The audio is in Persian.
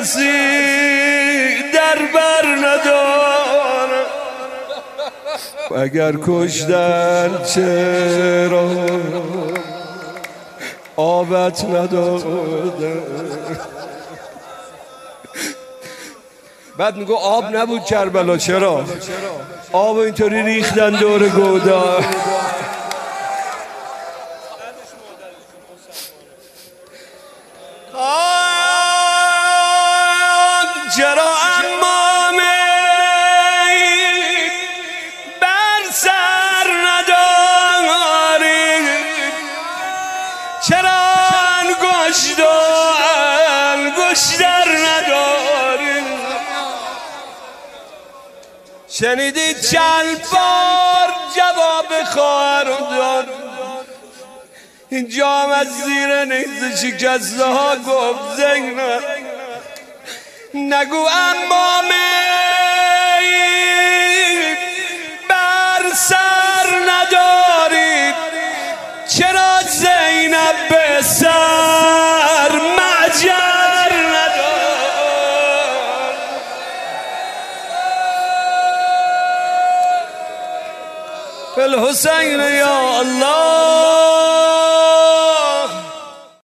کسی در بر ندارم. اگر کشتن چرا آبت ندادم. بعد میگو آب نبود کربلا، چرا؟ آب اینطوری ریختن دور گودا. چرا امامه بر سر نداری؟ چرا انگشتر نداری؟ شنیدی چند بار جواب خواهر داد؟ اینجا هم از زیر نیز شکسته ها گفت زینب نگو امامه بر سر نداری؟ چرا زینب به سر معجر ندار؟ فی الحسین یا الله